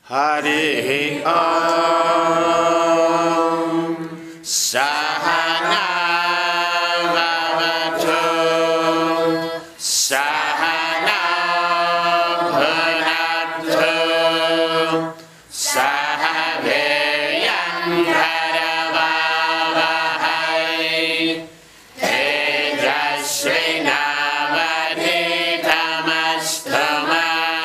Harihi Om Sahana Bhavatu Sahana Bhunatu Sahaveyan Bharavahai Tejasvinavadhitamastu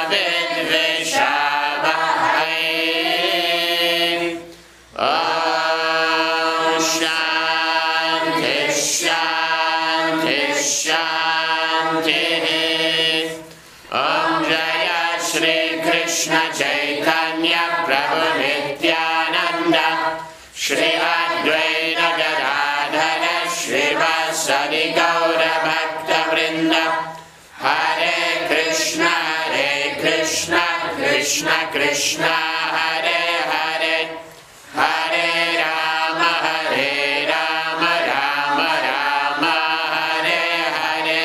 Krishna Chaitanya Prabhu Nityananda Shri Advaita Gadadhara Shrivasadi Gaura Bhakta Vrinda Hare Krishna Krishna Krishna Hare Hare Hare Rama Rama Rama Hare Hare.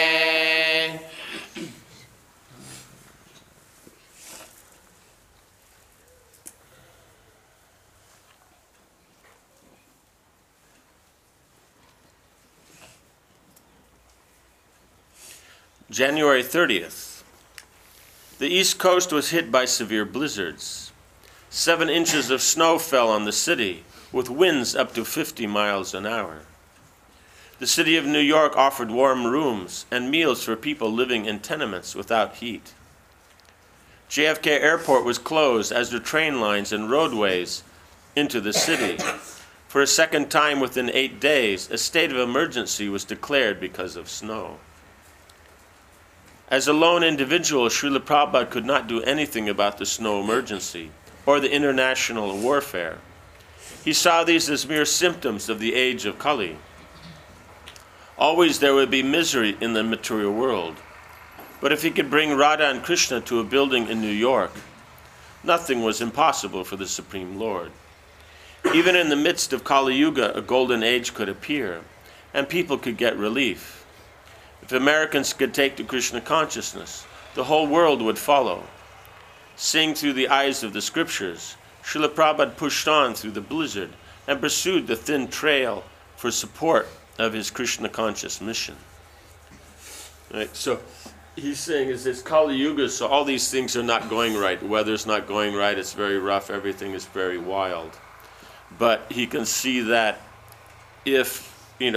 January 30th. The East Coast was hit by severe blizzards. 7 inches of snow fell on the city, with winds up to 50 miles an hour. The city of New York offered warm rooms and meals for people living in tenements without heat. JFK Airport was closed, as were train lines and roadways into the city. For a second time within 8 days, a state of emergency was declared because of snow. As a lone individual, Srila Prabhupada could not do anything about the snow emergency or the international warfare. He saw these as mere symptoms of the age of Kali. Always there would be misery in the material world. But if he could bring Radha and Krishna to a building in New York, nothing was impossible for the Supreme Lord. Even in the midst of Kali Yuga, a golden age could appear, and people could get relief. If Americans could take to Krishna consciousness, the whole world would follow. Seeing through the eyes of the scriptures, Srila Prabhupada pushed on through the blizzard and pursued the thin trail for support of his Krishna conscious mission. Right, so he's saying it's Kali Yuga, so all these things are not going right. The weather's not going right, it's very rough, everything is very wild. But he can see that if,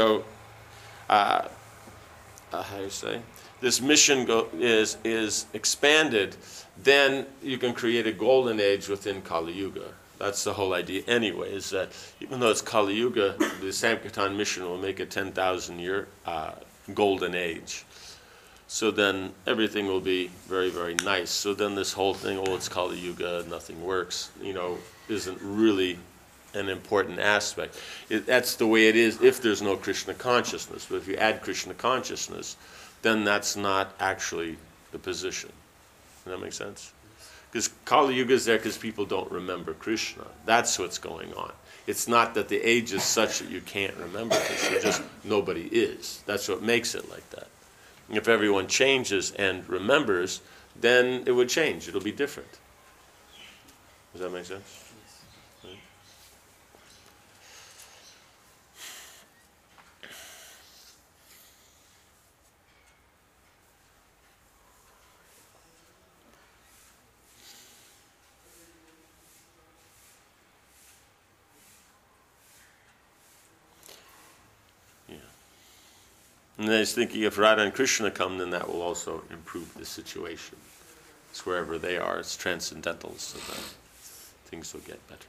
how do you say, this mission is expanded, then you can create a golden age within Kali Yuga. That's the whole idea anyway, is that even though it's Kali Yuga, the Sankirtan mission will make a 10,000-year golden age. So then everything will be very, very nice. So then this whole thing, it's Kali Yuga, nothing works, isn't really an important aspect. That's the way it is if there's no Krishna consciousness. But if you add Krishna consciousness, then that's not actually the position. Does that make sense? Because Kali Yuga is there because people don't remember Krishna. That's what's going on. It's not that the age is such that you can't remember Krishna, just nobody is. That's what makes it like that. If everyone changes and remembers, then it would change. It'll be different. Does that make sense? And then he's thinking if Radha and Krishna come, then that will also improve the situation. It's wherever they are, it's transcendental, so that things will get better.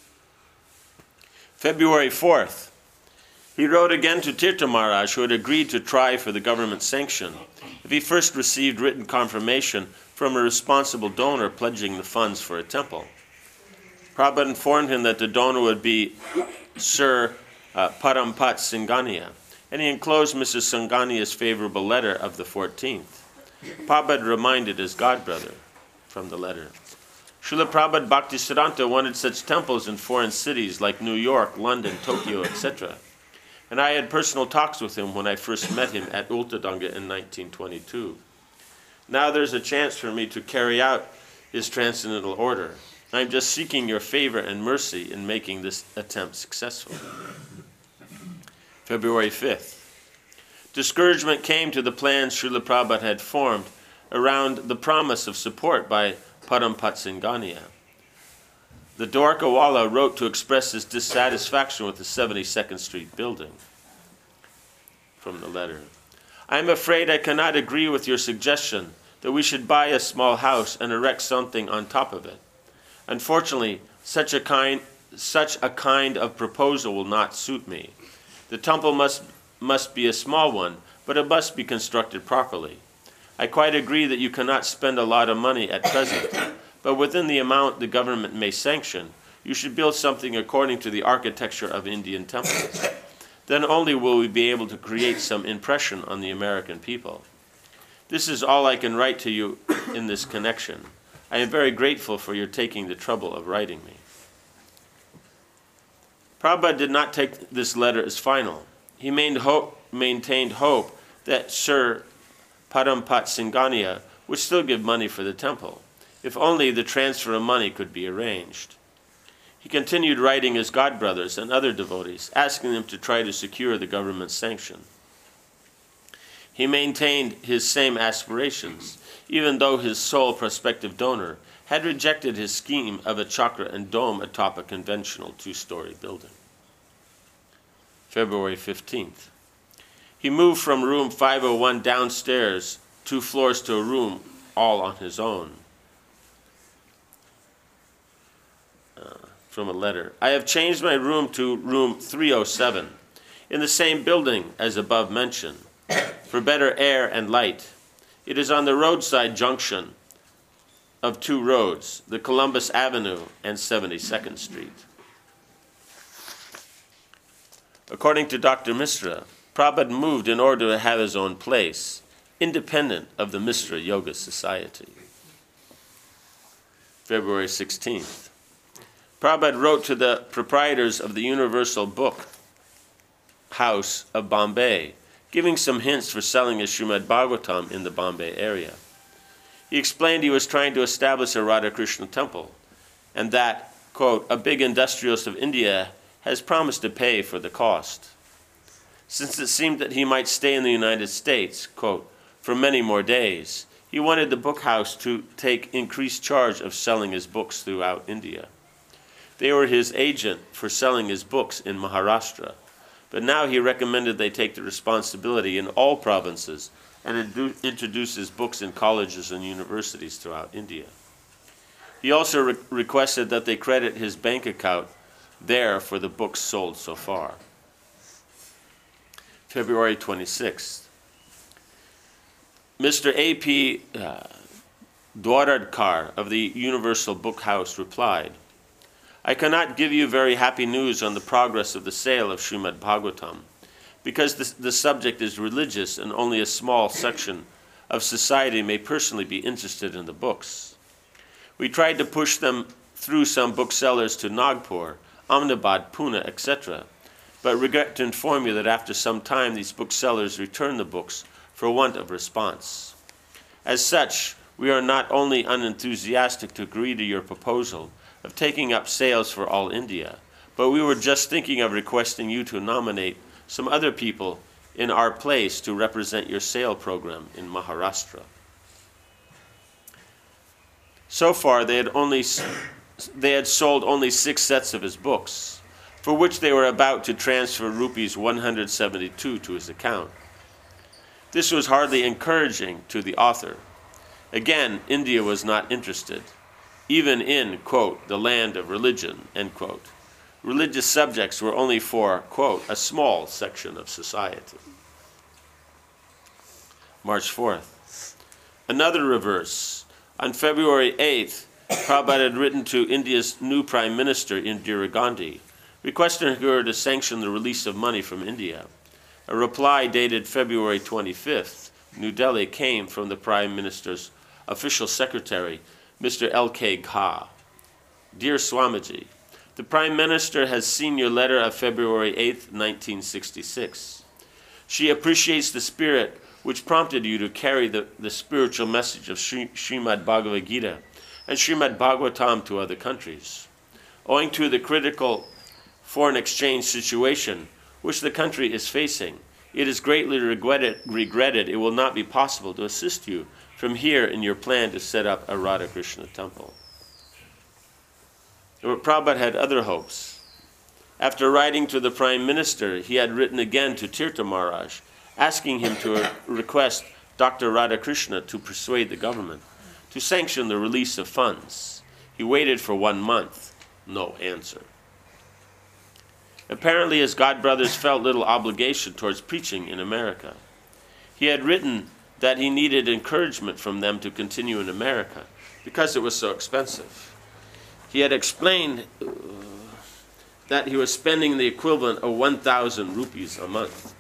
February 4th, he wrote again to Tirtha Maharaj, who had agreed to try for the government sanction if he first received written confirmation from a responsible donor pledging the funds for a temple. Prabhupada informed him that the donor would be Sir Parampat Singhania, and he enclosed Mrs. Singhania's favorable letter of the 14th. Prabhupada reminded his godbrother from the letter. Srila Prabhupada Bhaktisiddhanta wanted such temples in foreign cities like New York, London, Tokyo, etc. And I had personal talks with him when I first met him at Ultadanga in 1922. Now there's a chance for me to carry out his transcendental order. I'm just seeking your favor and mercy in making this attempt successful. February 5th. Discouragement came to the plans Srila Prabhupada had formed around the promise of support by Padampat Singhania. The Dwarkawala wrote to express his dissatisfaction with the 72nd Street building. From the letter. I am afraid I cannot agree with your suggestion that we should buy a small house and erect something on top of it. Unfortunately, such a kind of proposal will not suit me. The temple must be a small one, but it must be constructed properly. I quite agree that you cannot spend a lot of money at present, but within the amount the government may sanction, you should build something according to the architecture of Indian temples. Then only will we be able to create some impression on the American people. This is all I can write to you in this connection. I am very grateful for your taking the trouble of writing me. Prabhupada did not take this letter as final. He maintained hope that Sir Padampat Singhania would still give money for the temple, if only the transfer of money could be arranged. He continued writing his godbrothers and other devotees, asking them to try to secure the government's sanction. He maintained his same aspirations, even though his sole prospective donor had rejected his scheme of a chakra and dome atop a conventional two-story building. February 15th. He moved from room 501 downstairs 2 floors to a room all on his own. From a letter. I have changed my room to room 307 in the same building as above mentioned for better air and light. It is on the roadside junction of 2 roads, the Columbus Avenue and 72nd Street. According to Dr. Misra, Prabhupada moved in order to have his own place, independent of the Misra Yoga Society. February 16th. Prabhupada wrote to the proprietors of the Universal Book House of Bombay, giving some hints for selling his Srimad Bhagavatam in the Bombay area. He explained he was trying to establish a Radhakrishna temple, and that, quote, a big industrialist of India has promised to pay for the cost. Since it seemed that he might stay in the United States, quote, for many more days, he wanted the book house to take increased charge of selling his books throughout India. They were his agent for selling his books in Maharashtra, but now he recommended they take the responsibility in all provinces and introduce his books in colleges and universities throughout India. He also requested that they credit his bank account there for the books sold so far. February 26th. Mr. A.P. Dwaradkar of the Universal Book House replied, I cannot give you very happy news on the progress of the sale of Srimad Bhagavatam, because the subject is religious and only a small section of society may personally be interested in the books. We tried to push them through some booksellers to Nagpur, Ahmedabad, Pune, etc., but regret to inform you that after some time these booksellers returned the books for want of response. As such, we are not only unenthusiastic to agree to your proposal of taking up sales for all India, but we were just thinking of requesting you to nominate some other people in our place to represent your sale program in Maharashtra. So far, they had sold only 6 sets of his books, for which they were about to transfer rupees 172 to his account. This was hardly encouraging to the author. Again, India was not interested, even in, quote, the land of religion, end quote. Religious subjects were only for, quote, a small section of society. March 4th. Another reverse. On February 8th, Prabhupada had written to India's new Prime Minister, Indira Gandhi, requesting her to sanction the release of money from India. A reply dated February 25th, New Delhi, came from the Prime Minister's official secretary, Mr. L.K. Gha. Dear Swamiji, the Prime Minister has seen your letter of February 8th, 1966. She appreciates the spirit which prompted you to carry the spiritual message of Srimad Bhagavad Gita and Srimad Bhagavatam to other countries. Owing to the critical foreign exchange situation which the country is facing, it is greatly regretted it will not be possible to assist you from here in your plan to set up a Radha Krishna temple. But Prabhupada had other hopes. After writing to the Prime Minister, he had written again to Tirtha Maharaj, asking him to request Dr. Radhakrishna to persuade the government to sanction the release of funds. He waited for 1 month. No answer. Apparently, his godbrothers felt little obligation towards preaching in America. He had written that he needed encouragement from them to continue in America because it was so expensive. He had explained that he was spending the equivalent of 1,000 rupees a month.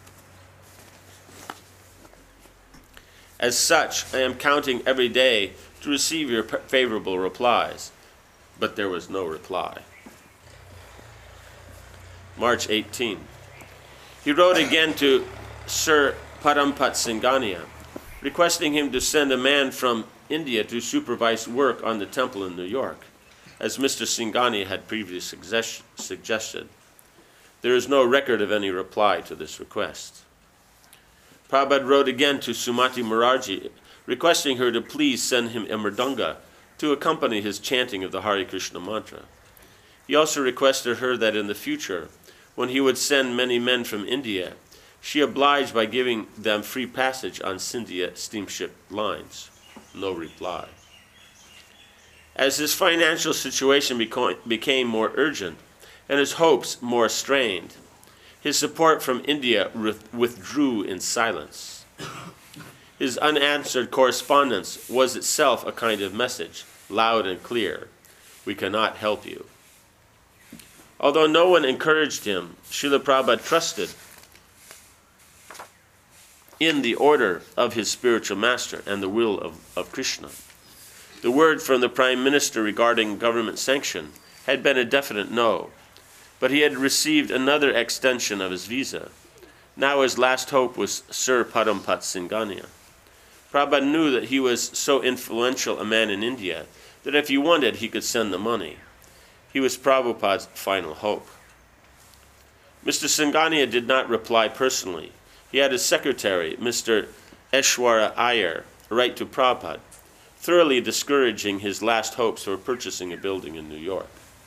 As such, I am counting every day to receive your favorable replies. But there was no reply. March 18. He wrote again to Sir Parampat Singhania, requesting him to send a man from India to supervise work on the temple in New York, as Mr. Singhania had previously suggested. There is no record of any reply to this request. Prabhupada wrote again to Sumati Mukherjee, requesting her to please send him a mridanga to accompany his chanting of the Hare Krishna mantra. He also requested her that in the future, when he would send many men from India, she obliged by giving them free passage on Scindia steamship lines. No reply. As his financial situation became more urgent and his hopes more strained, his support from India withdrew in silence. His unanswered correspondence was itself a kind of message, loud and clear. We cannot help you. Although no one encouraged him, Srila Prabhupada trusted in the order of his spiritual master and the will of Krishna. The word from the Prime Minister regarding government sanction had been a definite no, but he had received another extension of his visa. Now his last hope was Sir Parampat Singhania. Prabhupada knew that he was so influential a man in India that if he wanted, he could send the money. He was Prabhupada's final hope. Mr. Singhania did not reply personally. He had his secretary, Mr. Eshwara Iyer, write to Prabhupada, thoroughly discouraging his last hopes for purchasing a building in New York.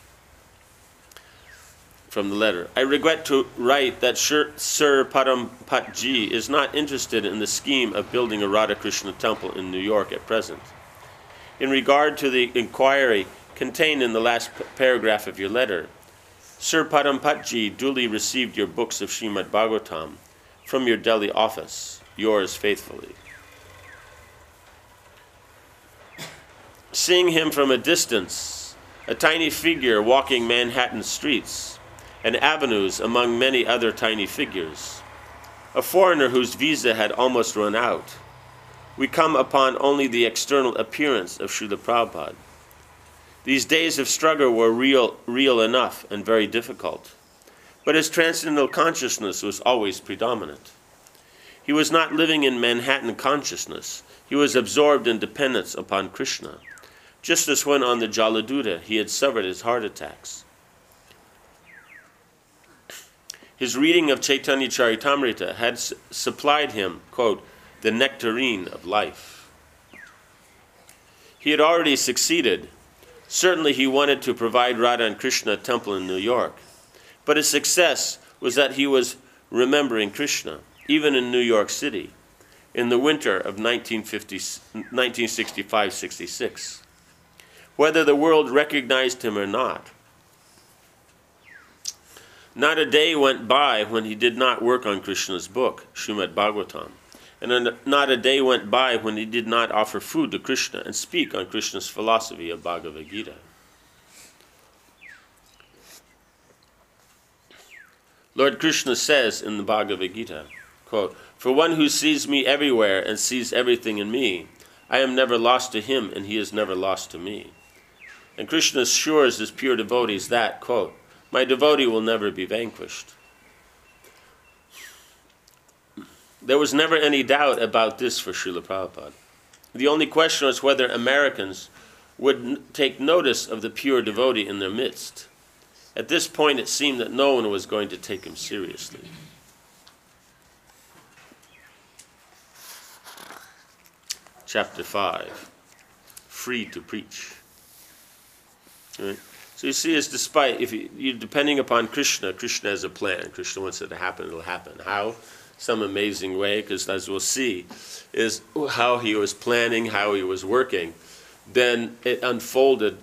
From the letter, I regret to write that Sir Parampatji is not interested in the scheme of building a Radha Krishna temple in New York at present. In regard to the inquiry contained in the last paragraph of your letter, Sir Parampatji duly received your books of Srimad Bhagavatam from your Delhi office. Yours faithfully. Seeing him from a distance, a tiny figure walking Manhattan streets and avenues among many other tiny figures, a foreigner whose visa had almost run out, we come upon only the external appearance of Srila Prabhupada. These days of struggle were real enough and very difficult, but his transcendental consciousness was always predominant. He was not living in Manhattan consciousness. He was absorbed in dependence upon Krishna, just as when on the Jaladuta he had suffered his heart attacks. His reading of Chaitanya Charitamrita had supplied him, quote, the nectarine of life. He had already succeeded. Certainly he wanted to provide Radha and Krishna a temple in New York. But his success was that he was remembering Krishna, even in New York City, in the winter of 1965-66. Whether the world recognized him or not, not a day went by when he did not work on Krishna's book, Srimad Bhagavatam, and not a day went by when he did not offer food to Krishna and speak on Krishna's philosophy of Bhagavad Gita. Lord Krishna says in the Bhagavad Gita, quote, for one who sees me everywhere and sees everything in me, I am never lost to him and he is never lost to me. And Krishna assures his pure devotees that, quote, my devotee will never be vanquished. There was never any doubt about this for Srila Prabhupada. The only question was whether Americans would take notice of the pure devotee in their midst. At this point, it seemed that no one was going to take him seriously. Chapter 5, free to preach. Right? So you see, it's despite, if you're depending upon Krishna, Krishna has a plan. Krishna wants it to happen, it'll happen. How? Some amazing way, because as we'll see, is how he was planning, how he was working. Then it unfolded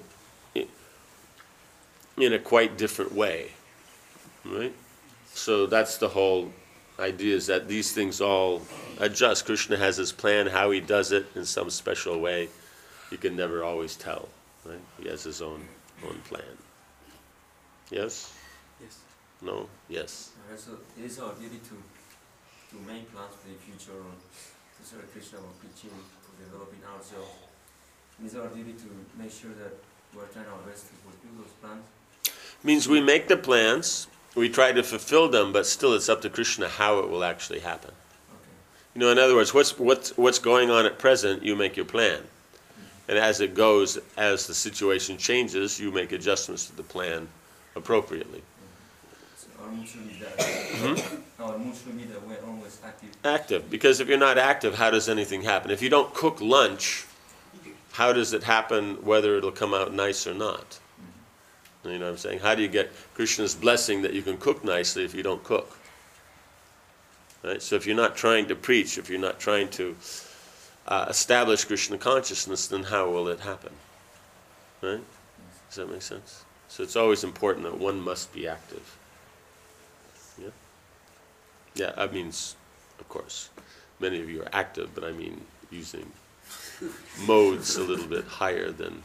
in a quite different way. Right? So that's the whole idea, is that these things all adjust. Krishna has his plan, how he does it in some special way. You can never always tell. Right? He has his own plan. Yes? Yes. No? Yes. So it is our duty to make plans for the future, to serve Krishna or preaching, to developing ourselves. It is our duty to make sure that we're trying our best to fulfill those plans. Means we make the plans, we try to fulfill them, but still it's up to Krishna how it will actually happen. Okay. You know, in other words, what's going on at present, you make your plan. And as it goes, as the situation changes, you make adjustments to the plan appropriately. So our mood should be that. Our mood should be that we're always active. Active, because if you're not active, how does anything happen? If you don't cook lunch, how does it happen whether it'll come out nice or not? You know what I'm saying? How do you get Krishna's blessing that you can cook nicely if you don't cook? Right? So if you're not trying to preach, if you're not trying to establish Krishna consciousness, then how will it happen? Right? Does that make sense? So it's always important that one must be active. Yeah? Yeah, I mean, of course, many of you are active, but I mean using modes a little bit higher than,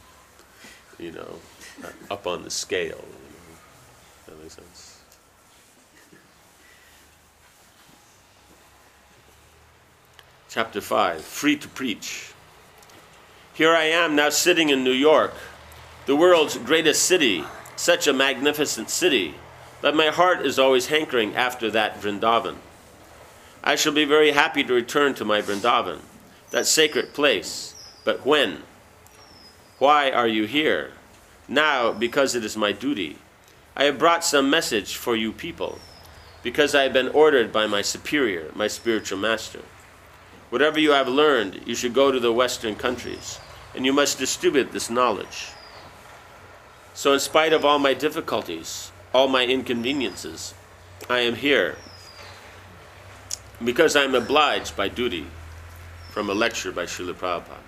up on the scale. Does that make sense? Chapter 5, free to preach. Here I am now sitting in New York, the world's greatest city, such a magnificent city, but my heart is always hankering after that Vrindavan. I shall be very happy to return to my Vrindavan, that sacred place, but when? Why are you here? Now, because it is my duty. I have brought some message for you people, because I have been ordered by my superior, my spiritual master. Whatever you have learned, you should go to the Western countries, and you must distribute this knowledge. So in spite of all my difficulties, all my inconveniences, I am here, because I am obliged by duty, from a lecture by Srila Prabhupada.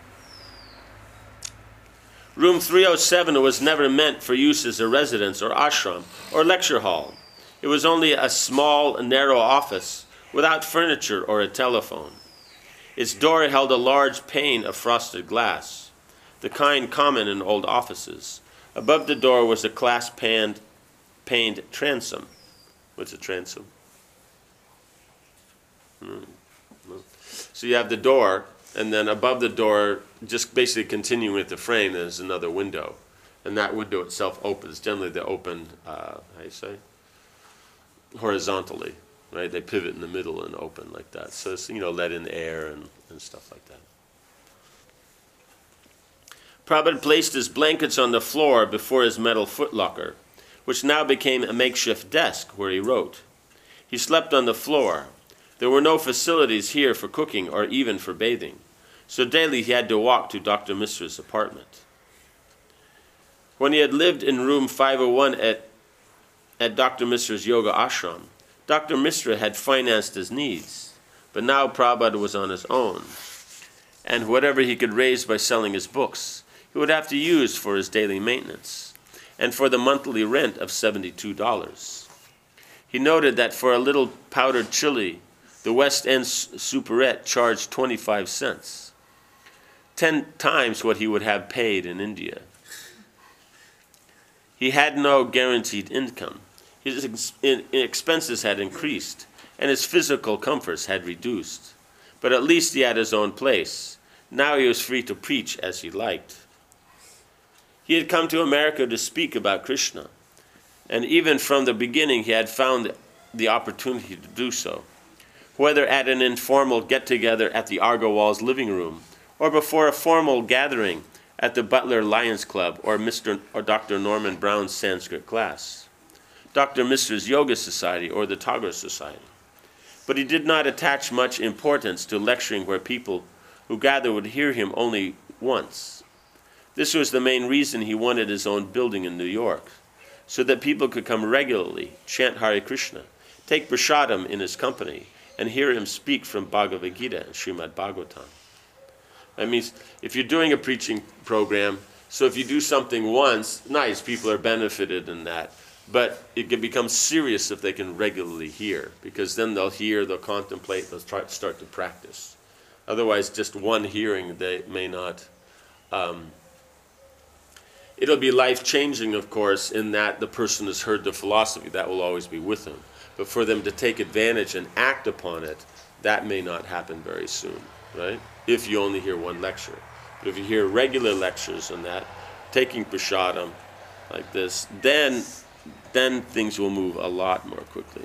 Room 307 was never meant for use as a residence or ashram or lecture hall. It was only a small, narrow office without furniture or a telephone. Its door held a large pane of frosted glass, the kind common in old offices. Above the door was a glass-paned transom. What's a transom? So you have the door, and then above the door, just basically continuing with the frame, there's another window. And that window itself opens. Generally, they open, how do you say? Horizontally, right? They pivot in the middle and open like that. So it's, let in air and stuff like that. Prabhupada placed his blankets on the floor before his metal footlocker, which now became a makeshift desk where he wrote. He slept on the floor. There were no facilities here for cooking or even for bathing, so daily he had to walk to Dr. Misra's apartment. When he had lived in room 501 at Dr. Misra's yoga ashram, Dr. Misra had financed his needs, but now Prabhupada was on his own, and whatever he could raise by selling his books, he would have to use for his daily maintenance and for the monthly rent of $72. He noted that for a little powdered chili, the West End superette charged 25 cents, 10 times what he would have paid in India. He had no guaranteed income. His expenses had increased, and his physical comforts had reduced. But at least he had his own place. Now he was free to preach as he liked. He had come to America to speak about Krishna, and even from the beginning he had found the opportunity to do so, whether at an informal get-together at the Agarwal's living room or before a formal gathering at the Butler Lions Club or Dr. Norman Brown's Sanskrit class, Dr. Mistra's Yoga Society or the Tagore Society. But he did not attach much importance to lecturing where people who gathered would hear him only once. This was the main reason he wanted his own building in New York, so that people could come regularly, chant Hare Krishna, take prasadam in his company, and hear him speak from Bhagavad Gita and Srimad Bhagavatam. That means if you're doing a preaching program, so if you do something once, nice, people are benefited in that. But it can become serious if they can regularly hear, because then they'll hear, they'll contemplate, they'll start to practice. Otherwise, just one hearing, they may not. It'll be life-changing, of course, in that the person has heard the philosophy. That will always be with them. But for them to take advantage and act upon it, that may not happen very soon, right? If you only hear one lecture. But if you hear regular lectures on that, taking prasadam like this, then things will move a lot more quickly.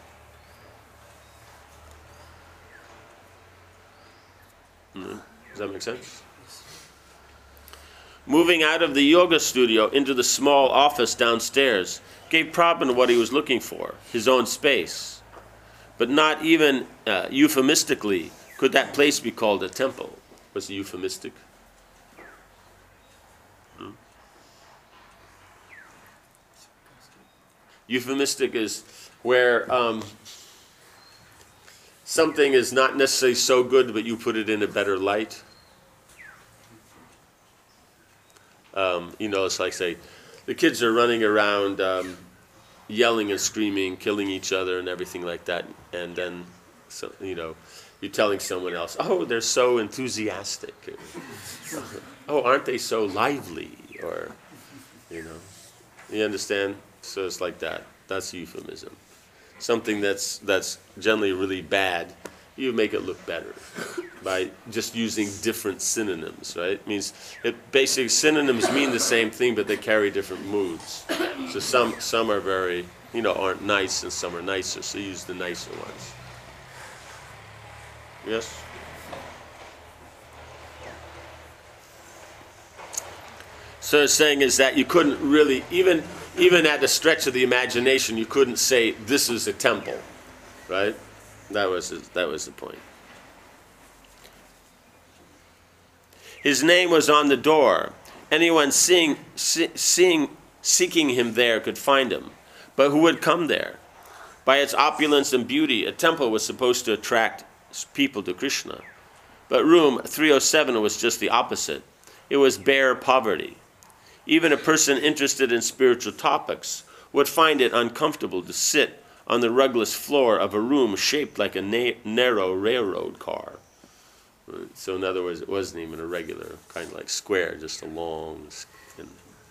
Does that make sense? Moving out of the yoga studio into the small office downstairs gave Prabhupada what he was looking for, his own space. But not even euphemistically could that place be called a temple. Was it euphemistic? Euphemistic is where something is not necessarily so good, but you put it in a better light. It's like, say, the kids are running around yelling and screaming, killing each other and everything like that. And then, you're telling someone else, oh, they're so enthusiastic. Oh, aren't they so lively? Or, you understand? So it's like that. That's euphemism. Something that's generally really bad, you make it look better by just using different synonyms, right? It means basically synonyms mean the same thing, but they carry different moods. So some are very, aren't nice, and some are nicer. So use the nicer ones. Yes? So it's saying is that you couldn't really, even at the stretch of the imagination, you couldn't say this is a temple, right? That was the point. His name was on the door. Anyone seeking him there could find him. But who would come there? By its opulence and beauty, a temple was supposed to attract people to Krishna. But room 307 was just the opposite. It was bare poverty. Even a person interested in spiritual topics would find it uncomfortable to sit on the rugless floor of a room shaped like a narrow railroad car. So in other words, it wasn't even a regular kind of like square, just a long skin.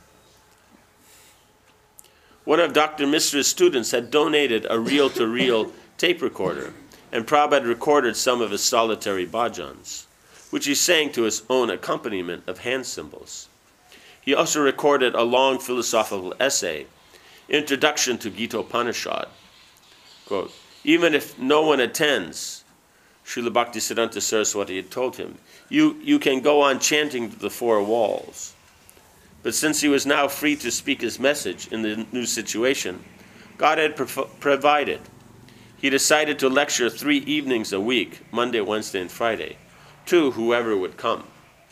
One of Dr. Mistra's students had donated a reel-to-reel tape recorder, and Prabhupada recorded some of his solitary bhajans, which he sang to his own accompaniment of hand cymbals. He also recorded a long philosophical essay, Introduction to Gita Upanishad. Quote, even if no one attends, Srila Bhaktisiddhanta Saraswati had told him, you can go on chanting to the four walls. But since he was now free to speak his message in the new situation, God had provided. He decided to lecture 3 evenings a week, Monday, Wednesday, and Friday, to whoever would come.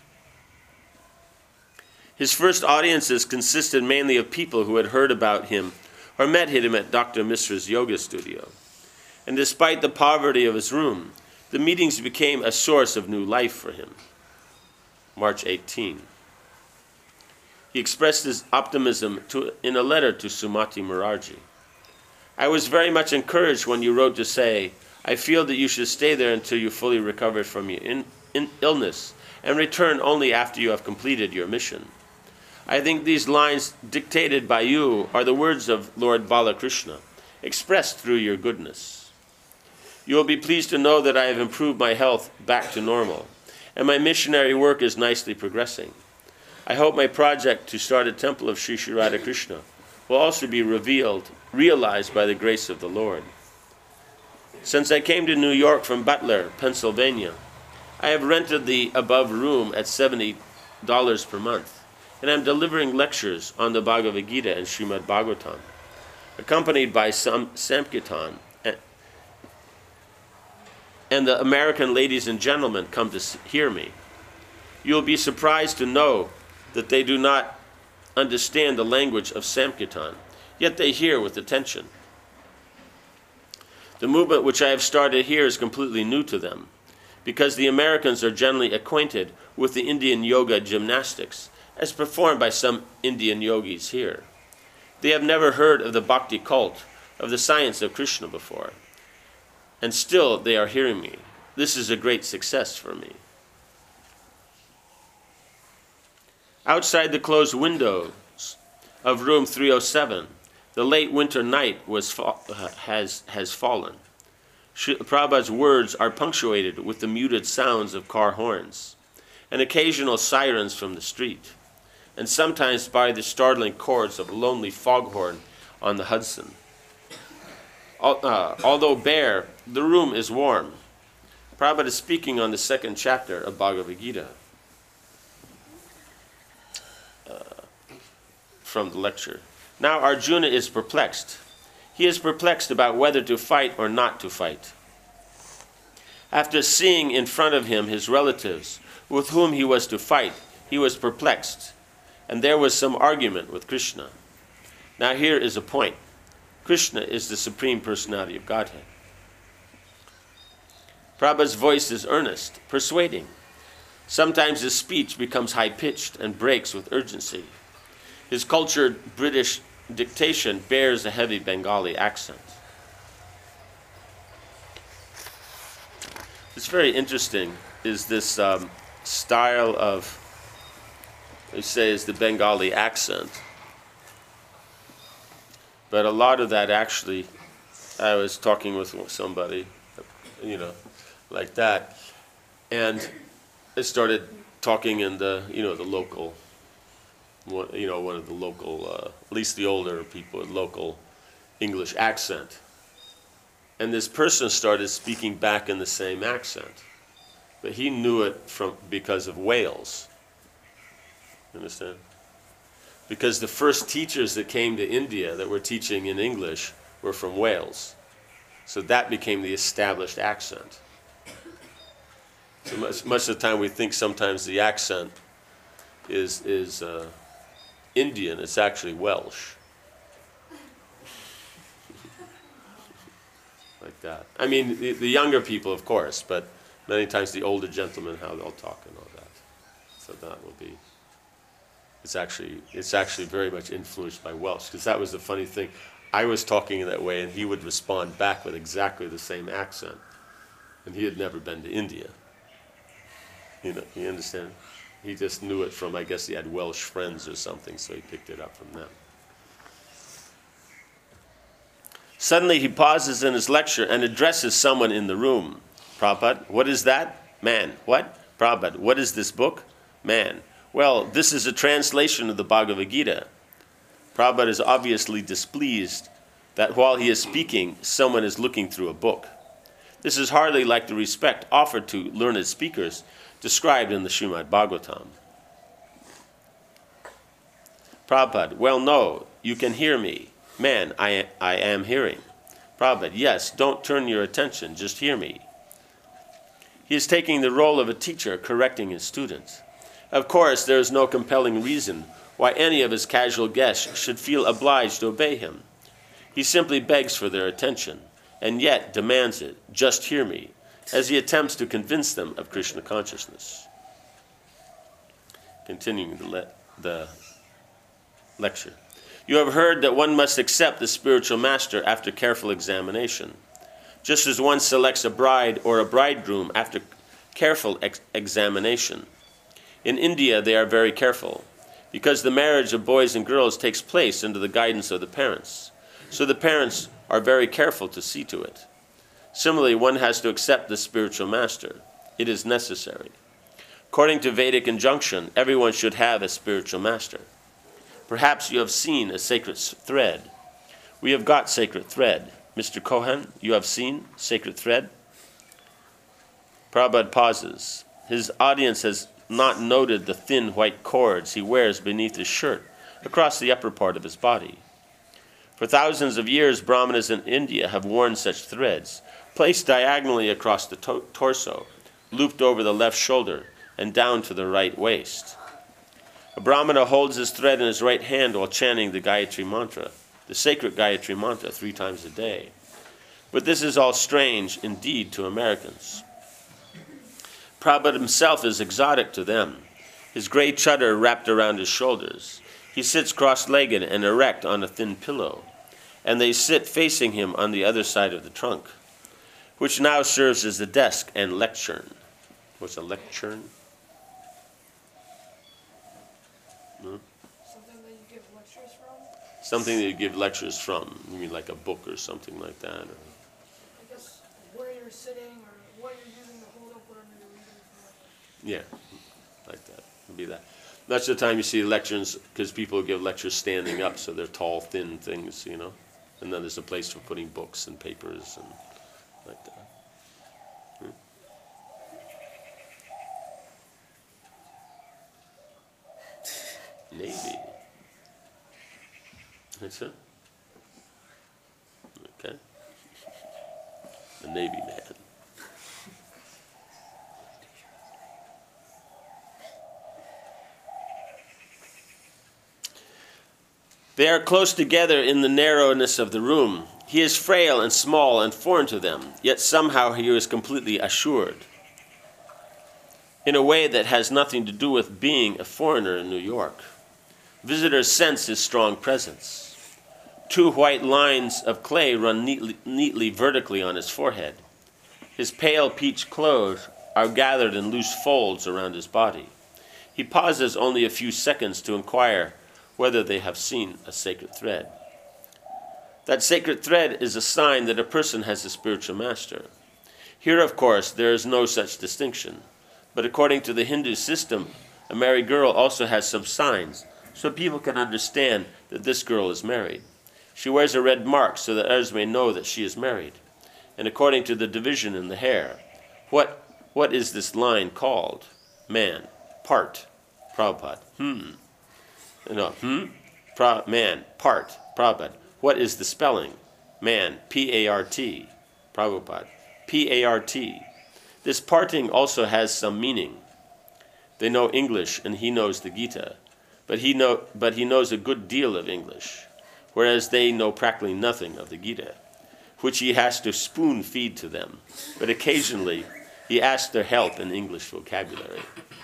His first audiences consisted mainly of people who had heard about him or met him at Dr. Mistra's yoga studio. And despite the poverty of his room, the meetings became a source of new life for him. March 18. He expressed his optimism in a letter to Sumati Murarji. I was very much encouraged when you wrote to say, I feel that you should stay there until you fully recover from your illness and return only after you have completed your mission. I think these lines dictated by you are the words of Lord Balakrishna, expressed through your goodness. You will be pleased to know that I have improved my health back to normal, and my missionary work is nicely progressing. I hope my project to start a temple of Sri Sri Radha Krishna will also be realized by the grace of the Lord. Since I came to New York from Butler, Pennsylvania, I have rented the above room at 70 per month, and I'm delivering lectures on the Bhagavad Gita and Srimad Bhagavatam, accompanied by some Sankirtan, and the American ladies and gentlemen come to hear me. You will be surprised to know that they do not understand the language of Sankirtan, yet they hear with attention. The movement which I have started here is completely new to them, because the Americans are generally acquainted with the Indian yoga gymnastics, as performed by some Indian yogis here. They have never heard of the bhakti cult, of the science of Krishna before, and still they are hearing me. This is a great success for me. Outside the closed windows of room 307, the late winter night has fallen. Prabhupada's words are punctuated with the muted sounds of car horns and occasional sirens from the street, and sometimes by the startling chords of a lonely foghorn on the Hudson. Although bare, the room is warm. Prabhupada is speaking on the second chapter of Bhagavad Gita from the lecture. Now Arjuna is perplexed. He is perplexed about whether to fight or not to fight. After seeing in front of him his relatives with whom he was to fight, he was perplexed, and there was some argument with Krishna. Now here is a point. Krishna is the Supreme Personality of Godhead. Prabhupada's voice is earnest, persuading. Sometimes his speech becomes high-pitched and breaks with urgency. His cultured British dictation bears a heavy Bengali accent. It's very interesting, is this style of, they say, is the Bengali accent. But a lot of that actually, I was talking with somebody, like that, and I started talking in the local, one of the local, at least the older people, local English accent. And this person started speaking back in the same accent, but he knew it because of Wales. You understand? Because the first teachers that came to India that were teaching in English were from Wales. So that became the established accent. So much of the time we think sometimes the accent is Indian. It's actually Welsh. Like that. I mean, the younger people, of course, but many times the older gentlemen, how they'll talk and all that. So that will be... It's actually very much influenced by Welsh, because that was the funny thing. I was talking in that way, and he would respond back with exactly the same accent, and he had never been to India. You understand? He just knew it from, I guess he had Welsh friends or something, so he picked it up from them. Suddenly he pauses in his lecture and addresses someone in the room. Prabhupada, what is that? Man. What? Prabhupada, what is this book? Man. Well, this is a translation of the Bhagavad Gita. Prabhupada is obviously displeased that while he is speaking, someone is looking through a book. This is hardly like the respect offered to learned speakers described in the Srimad Bhagavatam. Prabhupada, well, no, you can hear me. Man, I am hearing. Prabhupada, yes, don't turn your attention, just hear me. He is taking the role of a teacher correcting his students. Of course, there is no compelling reason why any of his casual guests should feel obliged to obey him. He simply begs for their attention, and yet demands it, just hear me, as he attempts to convince them of Krishna consciousness. Continuing the lecture. You have heard that one must accept the spiritual master after careful examination, just as one selects a bride or a bridegroom after careful examination. In India, they are very careful, because the marriage of boys and girls takes place under the guidance of the parents. So the parents are very careful to see to it. Similarly, one has to accept the spiritual master. It is necessary. According to Vedic injunction, everyone should have a spiritual master. Perhaps you have seen a sacred thread. We have got sacred thread. Mr. Cohen, you have seen sacred thread? Prabhupada pauses. His audience has not noted the thin white cords he wears beneath his shirt across the upper part of his body. For thousands of years, Brahmanas in India have worn such threads, placed diagonally across the torso, looped over the left shoulder, and down to the right waist. A Brahmana holds his thread in his right hand while chanting the Gayatri Mantra, the sacred Gayatri Mantra, 3 times a day. But this is all strange indeed to Americans. Prabhupada himself is exotic to them, his gray chadar wrapped around his shoulders. He sits cross-legged and erect on a thin pillow, and they sit facing him on the other side of the trunk, which now serves as the desk and lectern. What's a lectern? No? Something that you give lectures from? Something that you give lectures from. You mean like a book or something like that? Or... I guess where you're sitting or what you're using to hold up whatever you're reading from. Yeah, like that. It'd be that. That's the time you see lecturns, because people give lectures standing up, so they're tall, thin things, you know. And then there's a place for putting books and papers and like that. Navy. That's it? Okay. The Navy man. They are close together in the narrowness of the room. He is frail and small and foreign to them, yet somehow he is completely assured, in a way that has nothing to do with being a foreigner in New York. Visitors sense his strong presence. 2 white lines of clay run neatly vertically on his forehead. His pale peach clothes are gathered in loose folds around his body. He pauses only a few seconds to inquire whether they have seen a sacred thread. That sacred thread is a sign that a person has a spiritual master. Here, of course, there is no such distinction, but according to the Hindu system, a married girl also has some signs, so people can understand that this girl is married. She wears a red mark so that others may know that she is married. And according to the division in the hair, what is this line called? Man, part, Prabhupada. Man, part, Prabhupada. What is the spelling? Man, P-A-R-T, Prabhupada. P-A-R-T. This parting also has some meaning. They know English and he knows the Gita, but he knows a good deal of English, whereas they know practically nothing of the Gita, which he has to spoon feed to them, but occasionally he asks their help in English vocabulary.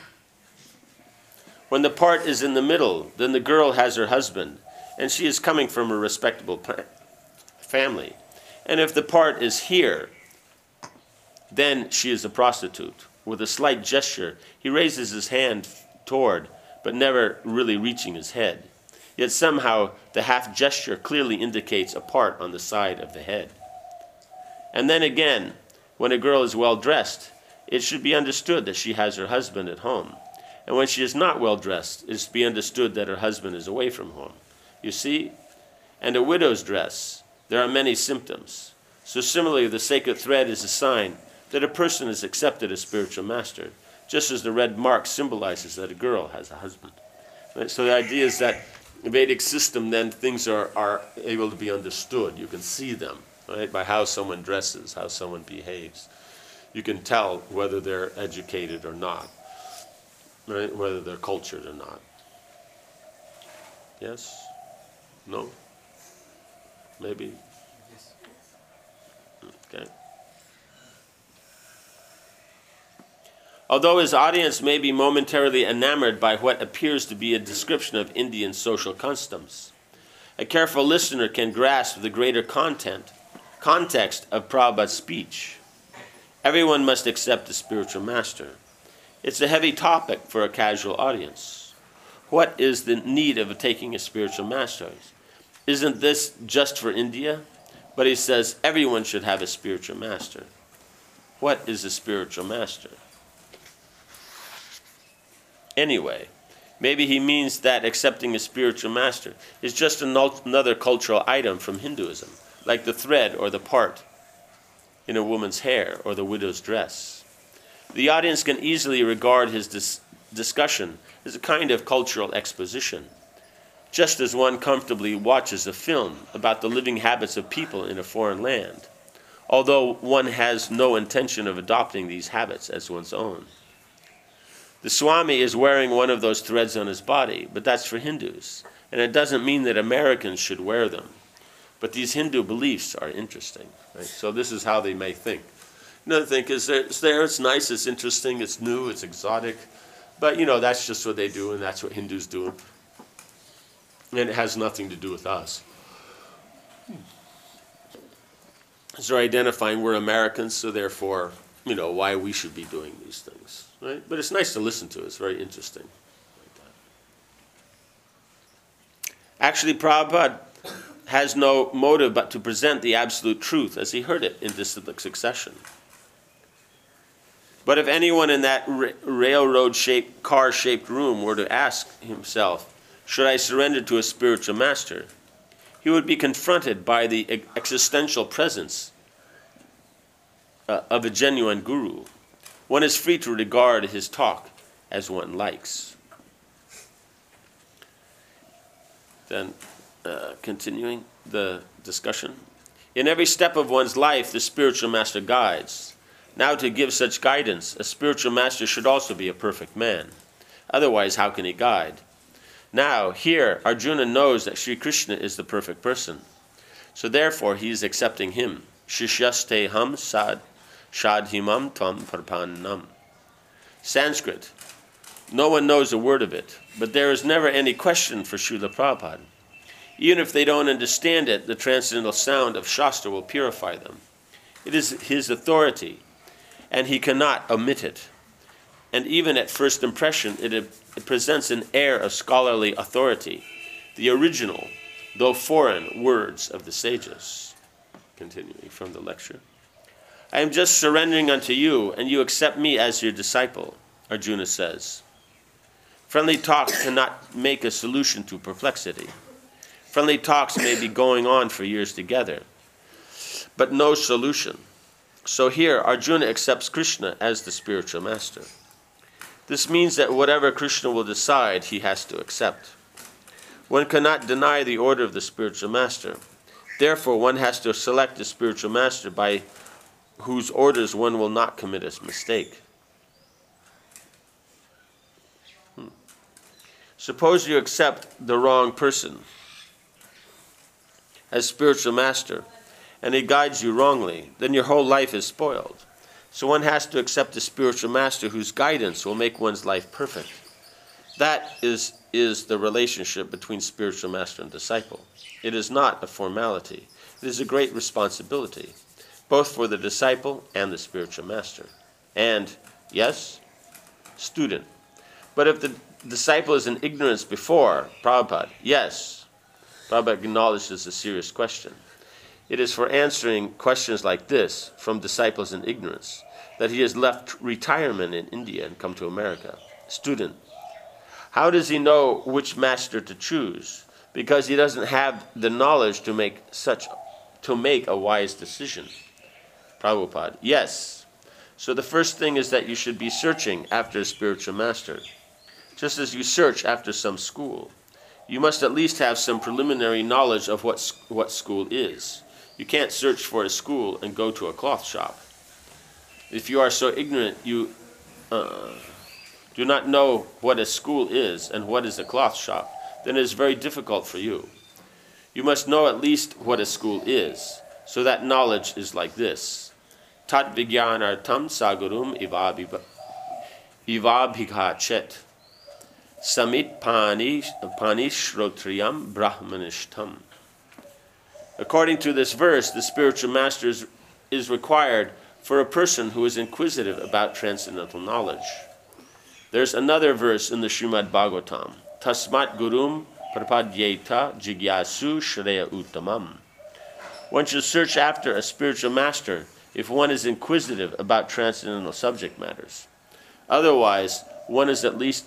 When the part is in the middle, then the girl has her husband, and she is coming from a respectable family. And if the part is here, then she is a prostitute. With a slight gesture, he raises his hand toward, but never really reaching his head. Yet somehow the half gesture clearly indicates a part on the side of the head. And then again, when a girl is well dressed, it should be understood that she has her husband at home. And when she is not well dressed, it is to be understood that her husband is away from home. You see? And a widow's dress, there are many symptoms. So similarly, the sacred thread is a sign that a person is accepted as spiritual master, just as the red mark symbolizes that a girl has a husband. Right? So the idea is that in the Vedic system, then things are able to be understood. You can see them, right, by how someone dresses, how someone behaves. You can tell whether they're educated or not. Right? Whether they're cultured or not. Yes? No? Maybe? Yes. Okay. Although his audience may be momentarily enamored by what appears to be a description of Indian social customs, a careful listener can grasp the greater context of Prabhupada's speech. Everyone must accept a spiritual master. It's a heavy topic for a casual audience. What is the need of taking a spiritual master? Isn't this just for India? But he says everyone should have a spiritual master. What is a spiritual master? Anyway, maybe he means that accepting a spiritual master is just another cultural item from Hinduism, like the thread or the part in a woman's hair or the widow's dress. The audience can easily regard his discussion is a kind of cultural exposition, just as one comfortably watches a film about the living habits of people in a foreign land, although one has no intention of adopting these habits as one's own. The Swami is wearing one of those threads on his body, but that's for Hindus, and it doesn't mean that Americans should wear them. But these Hindu beliefs are interesting, right? So this is how they may think. Another thing is it's there, it's nice, it's interesting, it's new, it's exotic, but that's just what they do, and that's what Hindus do. And it has nothing to do with us. So identifying we're Americans, so therefore, why we should be doing these things, right? But it's nice to listen to. It's very interesting. Actually, Prabhupada has no motive but to present the absolute truth as he heard it in disciplic succession. But if anyone in that railroad-shaped, car-shaped room were to ask himself, should I surrender to a spiritual master, he would be confronted by the existential presence of a genuine guru. One is free to regard his talk as one likes. Then, continuing the discussion. In every step of one's life, the spiritual master guides. Now, to give such guidance, a spiritual master should also be a perfect man. Otherwise, how can he guide? Now, here, Arjuna knows that Sri Krishna is the perfect person. So therefore, he is accepting him. Shishyaste ham sad shadhimam tvam parpannam. Sanskrit. No one knows a word of it, but there is never any question for Srila Prabhupada. Even if they don't understand it, the transcendental sound of Shastra will purify them. It is his authority, and he cannot omit it. And even at first impression, it presents an air of scholarly authority, the original, though foreign, words of the sages. Continuing from the lecture. I am just surrendering unto you, and you accept me as your disciple, Arjuna says. Friendly talks cannot make a solution to perplexity. Friendly talks may be going on for years together, but no solution. So here, Arjuna accepts Krishna as the spiritual master. This means that whatever Krishna will decide, he has to accept. One cannot deny the order of the spiritual master. Therefore, one has to select the spiritual master by whose orders one will not commit a mistake. Suppose you accept the wrong person as spiritual master, and he guides you wrongly, then your whole life is spoiled. So one has to accept a spiritual master whose guidance will make one's life perfect. That is the relationship between spiritual master and disciple. It is not a formality. It is a great responsibility, both for the disciple and the spiritual master. And, yes, student. But if the disciple is in ignorance before Prabhupada, yes, Prabhupada acknowledges a serious question. It is for answering questions like this from disciples in ignorance that he has left retirement in India and come to America. Student. How does he know which master to choose? Because he doesn't have the knowledge to make a wise decision. Prabhupada. Yes. So the first thing is that you should be searching after a spiritual master. Just as you search after some school, you must at least have some preliminary knowledge of what school is. You can't search for a school and go to a cloth shop. If you are so ignorant you do not know what a school is and what is a cloth shop, then it is very difficult for you. You must know at least what a school is. So that knowledge is like this. Tat vijnanartam sagurum ivabhikachet samit panishrotriyam brahmanishtam. According to this verse, the spiritual master is required for a person who is inquisitive about transcendental knowledge. There's another verse in the Srimad Bhagavatam. Tasmat gurum prapadyeta jigyasu shreya uttamam. One should search after a spiritual master if one is inquisitive about transcendental subject matters. Otherwise, one is at least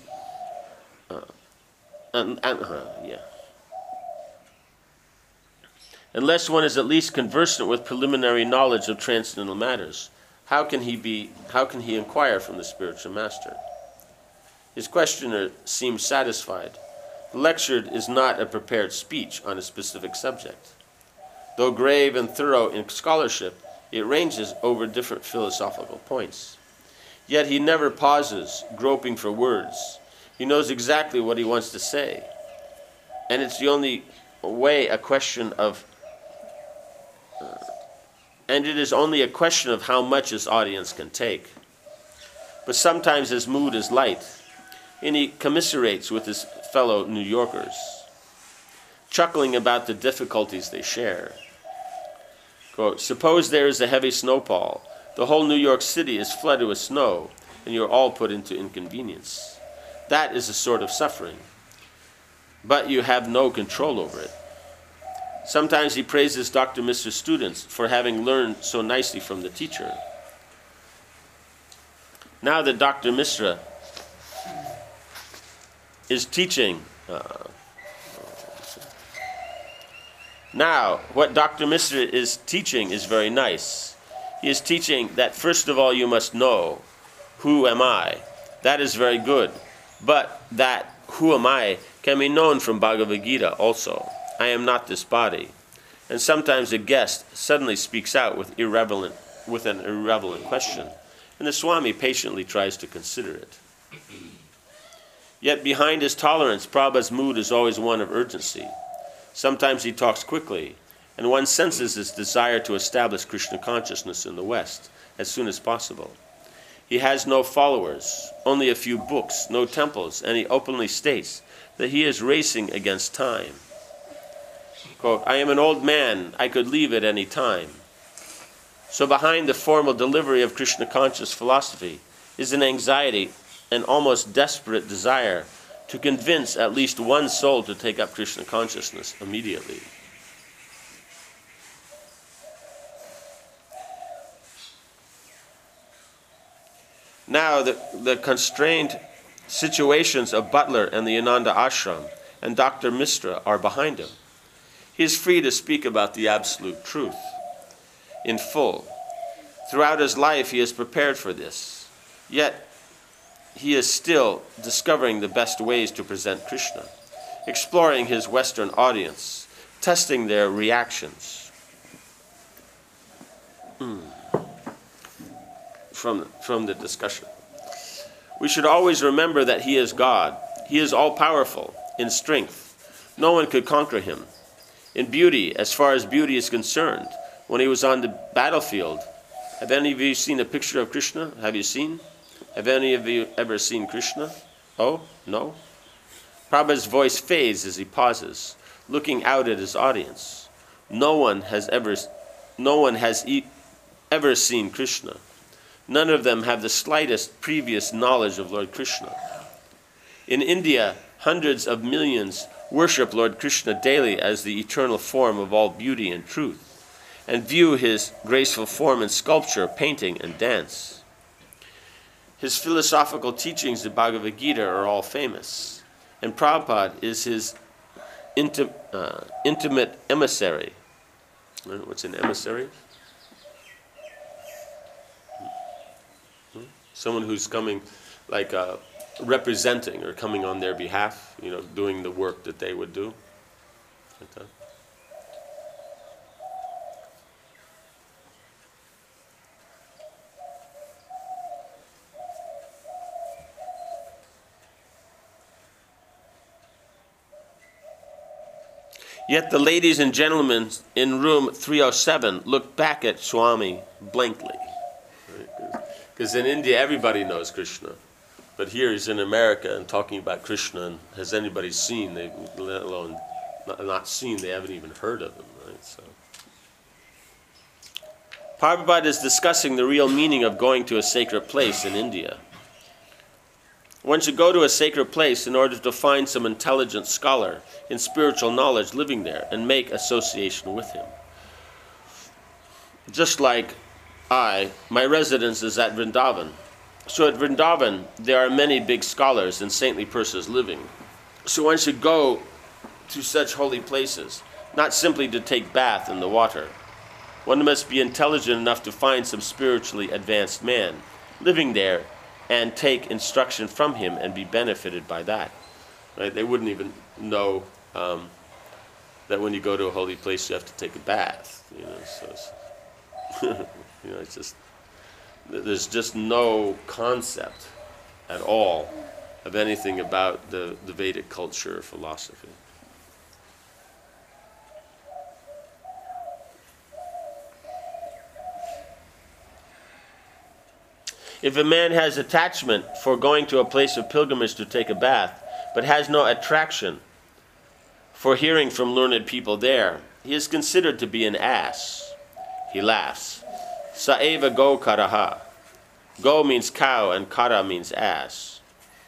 Unless one is at least conversant with preliminary knowledge of transcendental matters, how can he inquire from the spiritual master? His questioner seems satisfied. The lectured is not a prepared speech on a specific subject. Though grave and thorough in scholarship, it ranges over different philosophical points. Yet he never pauses, groping for words. He knows exactly what he wants to say. And it's the only way a question of and it is only a question of how much his audience can take. But sometimes his mood is light, and he commiserates with his fellow New Yorkers, chuckling about the difficulties they share. Quote, suppose there is a heavy snowfall. The whole New York City is flooded with snow, and you're all put into inconvenience. That is a sort of suffering, but you have no control over it. Sometimes he praises Dr. Mistra's students for having learned so nicely from the teacher. Now that Dr. Mistra is teaching, now what Dr. Mistra is teaching is very nice. He is teaching that first of all you must know, who am I? That is very good. But that who am I can be known from Bhagavad Gita also. I am not this body. And sometimes a guest suddenly speaks out with an irrelevant question, and the Swami patiently tries to consider it. Yet behind his tolerance, Prabhupada's mood is always one of urgency. Sometimes he talks quickly, and one senses his desire to establish Krishna consciousness in the West as soon as possible. He has no followers, only a few books, no temples, and he openly states that he is racing against time. Quote, I am an old man, I could leave at any time. So behind the formal delivery of Krishna conscious philosophy is an anxiety, an almost desperate desire to convince at least one soul to take up Krishna consciousness immediately. Now, the constrained situations of Butler and the Ananda Ashram and Dr. Mistra are behind him. He is free to speak about the absolute truth in full. Throughout his life, he is prepared for this. Yet, he is still discovering the best ways to present Krishna, exploring his Western audience, testing their reactions. From the discussion. We should always remember that he is God. He is all-powerful in strength. No one could conquer him. In beauty, as far as beauty is concerned, when he was on the battlefield, have any of you seen a picture of Krishna? Have you seen? Have any of you ever seen Krishna? Oh, no? Prabhupada's voice fades as he pauses, looking out at his audience. No one has ever seen Krishna. None of them have the slightest previous knowledge of Lord Krishna. In India, hundreds of millions worship Lord Krishna daily as the eternal form of all beauty and truth, and view his graceful form in sculpture, painting, and dance. His philosophical teachings, the Bhagavad Gita, are all famous, and Prabhupada is his intimate emissary. What's an emissary? Someone who's coming, like representing or coming on their behalf, doing the work that they would do. Like that. Yet the ladies and gentlemen in room 307 look back at Swami blankly. Because in India, everybody knows Krishna. But here he's in America and talking about Krishna, and has anybody seen, let alone not seen, they haven't even heard of him, right? So, Prabhupada is discussing the real meaning of going to a sacred place in India. One should go to a sacred place in order to find some intelligent scholar in spiritual knowledge living there and make association with him. Just like my residence is at Vrindavan. So at Vrindavan, there are many big scholars and saintly persons living. So one should go to such holy places, not simply to take bath in the water. One must be intelligent enough to find some spiritually advanced man living there and take instruction from him and be benefited by that. Right? They wouldn't even know that when you go to a holy place you have to take a bath. So it's, it's just, there's just no concept at all of anything about the Vedic culture or philosophy. If a man has attachment for going to a place of pilgrimage to take a bath, but has no attraction for hearing from learned people there, he is considered to be an ass. He laughs. Saeva go karaha. Go means cow and kara means ass.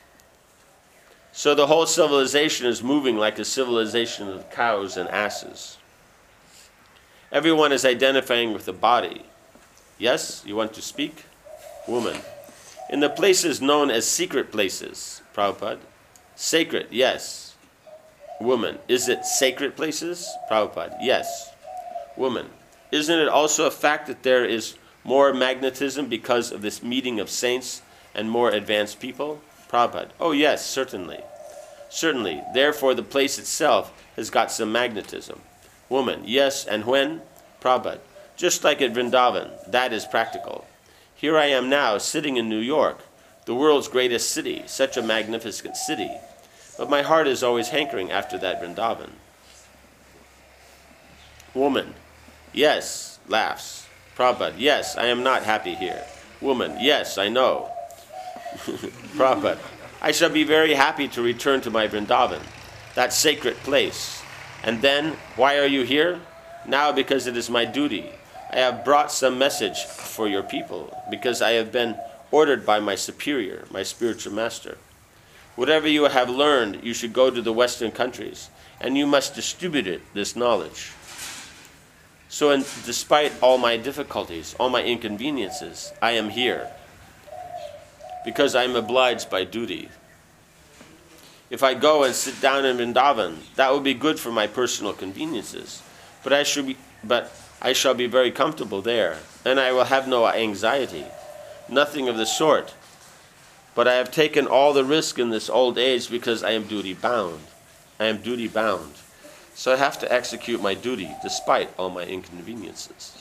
So the whole civilization is moving like a civilization of cows and asses. Everyone is identifying with the body. Yes, you want to speak? Woman. In the places known as secret places, Prabhupada. Sacred, yes. Woman. Is it sacred places? Prabhupada. Yes. Woman. Isn't it also a fact that there is more magnetism because of this meeting of saints and more advanced people? Prabhupada. Oh yes, certainly. Certainly. Therefore the place itself has got some magnetism. Woman. Yes, and when? Prabhupada. Just like at Vrindavan. That is practical. Here I am now, sitting in New York, the world's greatest city, such a magnificent city. But my heart is always hankering after that Vrindavan. Woman. Yes, laughs. Prabhupada. Yes, I am not happy here. Woman. Yes, I know. Prabhupada. I shall be very happy to return to my Vrindavan, that sacred place. And then, why are you here? Now because it is my duty. I have brought some message for your people, because I have been ordered by my superior, my spiritual master. Whatever you have learned, you should go to the Western countries, and you must distribute this knowledge. So despite all my difficulties, all my inconveniences, I am here, because I am obliged by duty. If I go and sit down in Vrindavan, that will be good for my personal conveniences, but I shall be very comfortable there, and I will have no anxiety. Nothing of the sort. But I have taken all the risk in this old age because I am duty bound. I am duty bound. So I have to execute my duty despite all my inconveniences.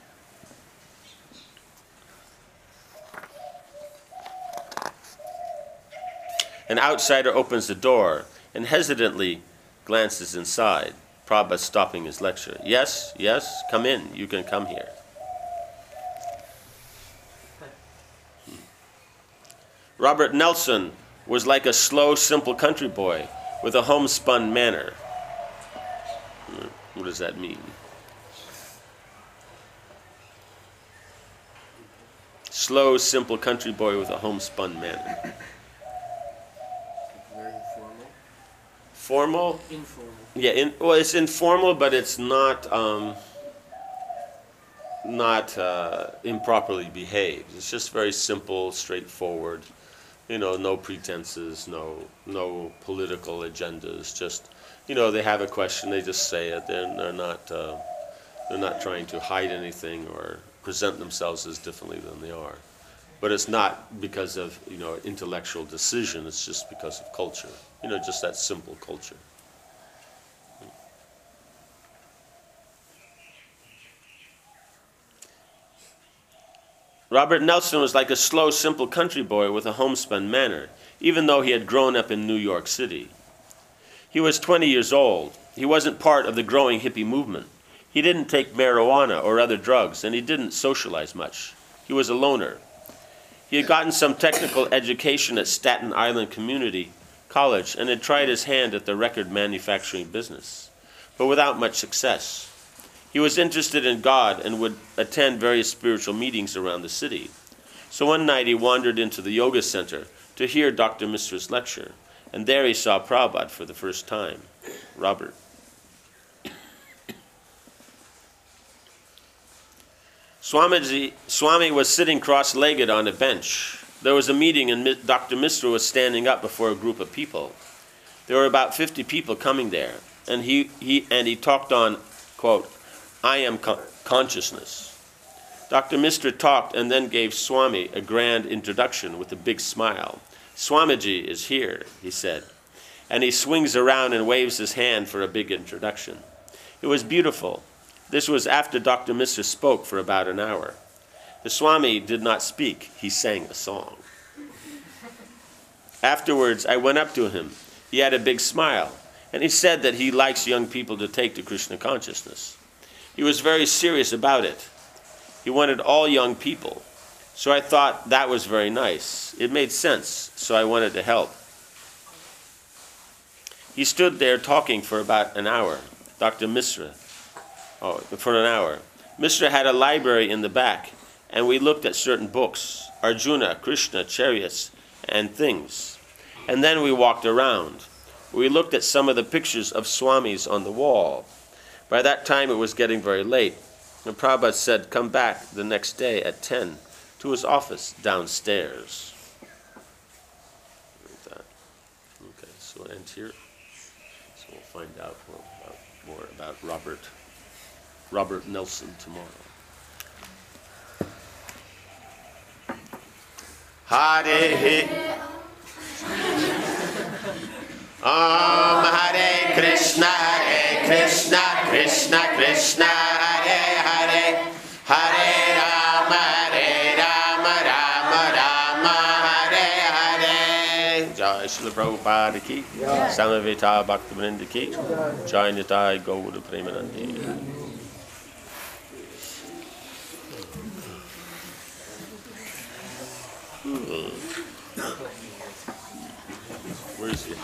An outsider opens the door and hesitantly glances inside. Prabhupada stopping his lecture. Yes, yes, come in. You can come here. Robert Nelson was like a slow, simple country boy with a homespun manner. What does that mean? Slow, simple country boy with a homespun manner. Very informal. Formal? Informal. Yeah, well, it's informal, but it's not improperly behaved. It's just very simple, straightforward. No pretenses, no political agendas. Just, they have a question, they just say it. They're not trying to hide anything or present themselves as differently than they are. But it's not because of intellectual decision. It's just because of culture. Just that simple culture. Robert Nelson was like a slow, simple country boy with a homespun manner, even though he had grown up in New York City. He was 20 years old. He wasn't part of the growing hippie movement. He didn't take marijuana or other drugs, and he didn't socialize much. He was a loner. He had gotten some technical education at Staten Island Community College and had tried his hand at the record manufacturing business, but without much success. He was interested in God and would attend various spiritual meetings around the city. So one night he wandered into the yoga center to hear Dr. Misra's lecture, and there he saw Prabhupada for the first time. Robert. Swami was sitting cross-legged on a bench. There was a meeting and Dr. Misra was standing up before a group of people. There were about 50 people coming there, and he talked on, quote, I am consciousness. Dr. Misra talked and then gave Swami a grand introduction with a big smile. Swamiji is here, he said, and he swings around and waves his hand for a big introduction. It was beautiful. This was after Dr. Misra spoke for about an hour. The Swami did not speak. He sang a song. Afterwards, I went up to him. He had a big smile, and he said that he likes young people to take to Krishna consciousness. He was very serious about it. He wanted all young people. So I thought that was very nice. It made sense, so I wanted to help. He stood there talking for about an hour. Dr. Misra, for an hour. Misra had a library in the back, and we looked at certain books, Arjuna, Krishna, chariots, and things. And then we walked around. We looked at some of the pictures of Swamis on the wall. By that time it was getting very late, and Prabhupada said, come back the next day at 10 to his office downstairs. Okay, so we'll end here. So we'll find out more about Robert Nelson tomorrow. Hare Om Hare Krishna, Krishna Krishna, Hare Hare, Hare Rama, Rama Rama, Hare Hare. Jai Srila Prabhupada ki, Samaveta Bhaktivinoda ki, Jai Nitai Gaura Premanandi.